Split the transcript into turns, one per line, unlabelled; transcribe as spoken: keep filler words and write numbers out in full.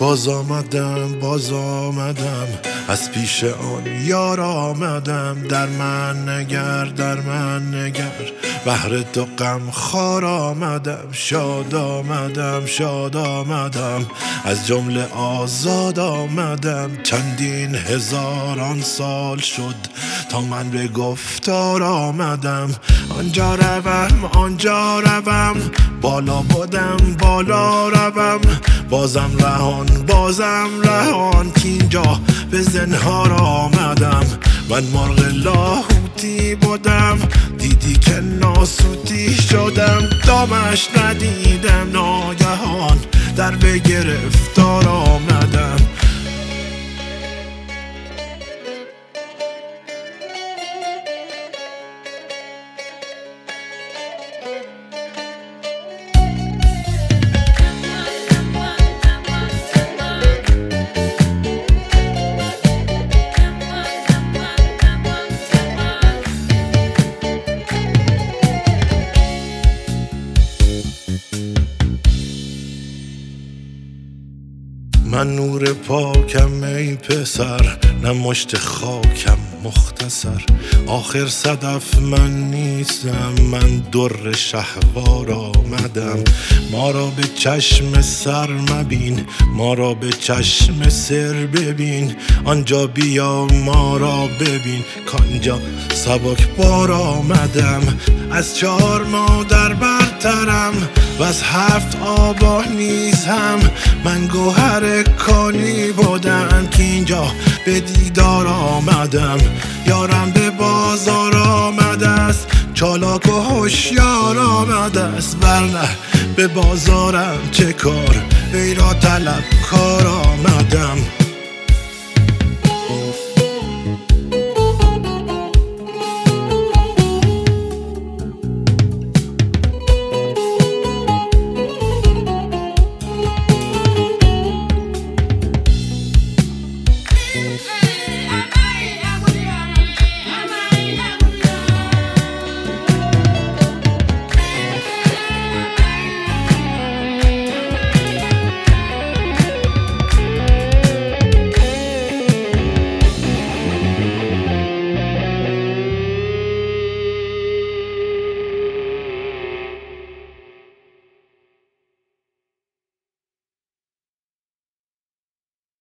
باز آمدم باز آمدم از پیش آن یار آمدم. در من نگر در من نگر بهر تو غم خوار آمدم. شاد آمدم شاد آمدم از جمله آزاد آمدم. چندین هزاران سال شد تا من به گفتار آمدم. آنجا روم آنجا روم بالا بودم بالا روم. بازم رهان بازم رهان کینجا به زنهار آمدم. من مرغ لاهوتی بودم دیدی که ناسوتی شدم. دامش ندیدم ناگهان در به گرفتار آمدم. من نور پاکم ای پسر نه مشت خاکم مختصر. آخر صدف من نیستم من در شهوار آمدم. ما را به چشم سر مبین ما را به چشم سر ببین. آنجا بیا ما را ببین کانجا سبک بار آمدم. از چهار مادر برترم و از هفت آبا نیز هم. من گوهر کانی بودم که اینجا به دیدار آمدم. یارم به بازار آمده است چالاک و هوشیار آمده است. ورنه به بازارم چه کار وی را طلب کار آمدم.